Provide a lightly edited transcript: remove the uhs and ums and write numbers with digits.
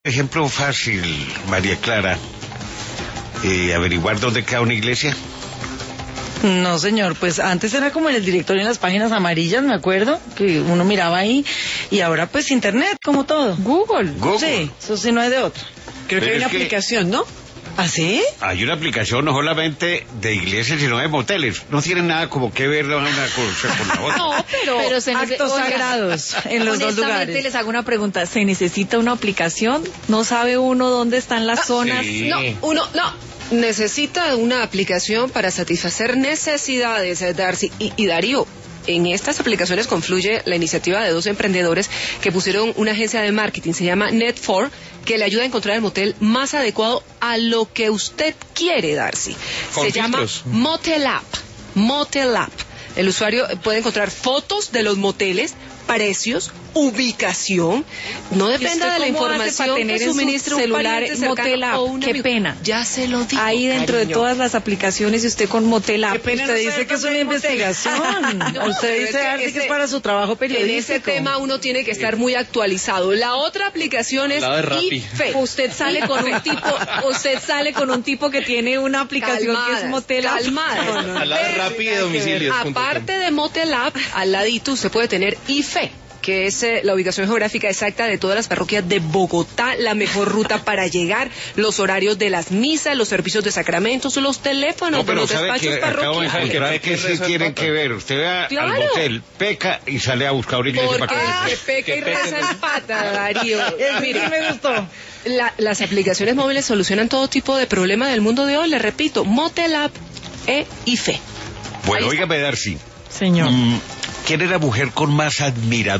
Ejemplo fácil, María Clara, averiguar dónde queda una iglesia. No, señor, pues antes era como en el directorio en las páginas amarillas, me acuerdo, que uno miraba ahí, y ahora pues internet, como todo. Google. Sí, eso sí no hay de otro. Creo que hay una aplicación, ¿no? ¿Ah, sí? Hay una aplicación no solamente de iglesias, sino de moteles. No tienen nada como que ver una cosa con la otra. No, pero se actos sagrados en los dos lugares. Honestamente les hago una pregunta, ¿se necesita una aplicación? ¿No sabe uno dónde están las zonas? Sí. No, necesita una aplicación para satisfacer necesidades, Darcy y Darío. En estas aplicaciones confluye la iniciativa de dos emprendedores que pusieron una agencia de marketing, se llama Net4, que le ayuda a encontrar el motel más adecuado a lo que usted quiere, Darcy. Se llama Motel App. Motel App. El usuario puede encontrar fotos de los moteles, precios, ubicación. No dependa de la información tener que en su suministre celular un Motel App. Qué pena. Ya se lo digo. Ahí dentro de cariño. todas las aplicaciones y usted con Motel App. Usted dice que es una investigación. No, Usted dice pero que es para su trabajo periodístico. En ese tema uno tiene que estar muy actualizado. La otra aplicación es IFE. Usted sale con un tipo que tiene una aplicación que es Motel App. Calmada. Al lado de Rappi de domicilios. Aparte de Motel App, al ladito usted puede tener IFE, que es la ubicación geográfica exacta de todas las parroquias de Bogotá, la mejor ruta para llegar, los horarios de las misas, los servicios de sacramentos, los teléfonos de los despachos parroquiales. Que sí tienen que ver. Usted va al motel, peca y sale a buscar una iglesia Porque para el que peca y reza en pata, Darío. Mire, me gustó. Las aplicaciones móviles solucionan todo tipo de problema del mundo de hoy, le repito, Motel App e IFE. Bueno, óigame, Darcy. Señor. ¿Quién es la mujer con más admiradores